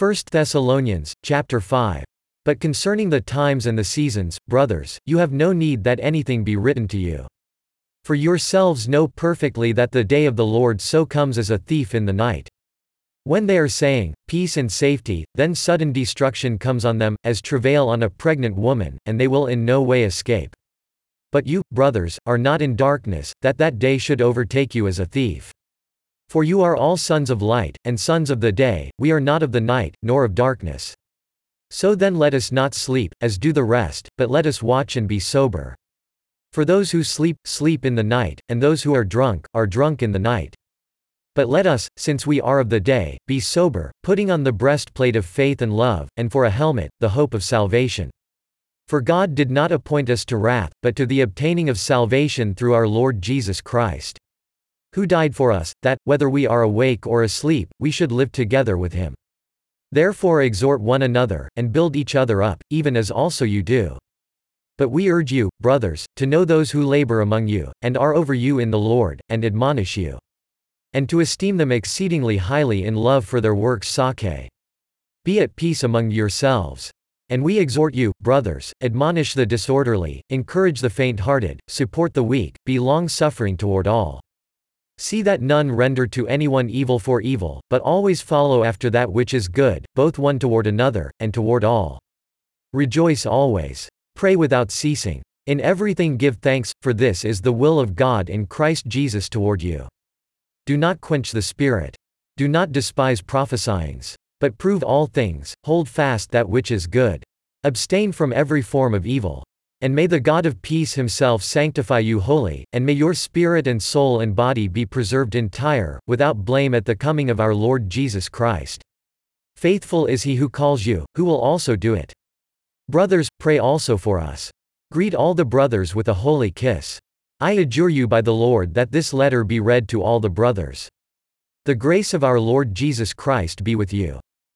1 Thessalonians, chapter 5. But concerning the times and the seasons, brothers, you have no need that anything be written to you. For yourselves know perfectly that the day of the Lord so comes as a thief in the night. When they are saying, peace and safety, then sudden destruction comes on them, as travail on a pregnant woman, and they will in no way escape. But you, brothers, are not in darkness, that that day should overtake you as a thief. For you are all sons of light, and sons of the day, we are not of the night, nor of darkness. So then let us not sleep, as do the rest, but let us watch and be sober. For those who sleep, sleep in the night, and those who are drunk in the night. But let us, since we are of the day, be sober, putting on the breastplate of faith and love, and for a helmet, the hope of salvation. For God did not appoint us to wrath, but to the obtaining of salvation through our Lord Jesus Christ, who died for us, that, whether we are awake or asleep, we should live together with him. Therefore exhort one another, and build each other up, even as also you do. But we urge you, brothers, to know those who labor among you, and are over you in the Lord, and admonish you, and to esteem them exceedingly highly in love for their works. Sake. Be at peace among yourselves. And we exhort you, brothers, admonish the disorderly, encourage the faint-hearted, support the weak, be long-suffering toward all. See that none render to anyone evil for evil, but always follow after that which is good, both one toward another, and toward all. Rejoice always. Pray without ceasing. In everything give thanks, for this is the will of God in Christ Jesus toward you. Do not quench the Spirit. Do not despise prophesyings. But prove all things, hold fast that which is good. Abstain from every form of evil. And may the God of peace himself sanctify you wholly, and may your spirit and soul and body be preserved entire, without blame at the coming of our Lord Jesus Christ. Faithful is he who calls you, who will also do it. Brothers, pray also for us. Greet all the brothers with a holy kiss. I adjure you by the Lord that this letter be read to all the brothers. The grace of our Lord Jesus Christ be with you.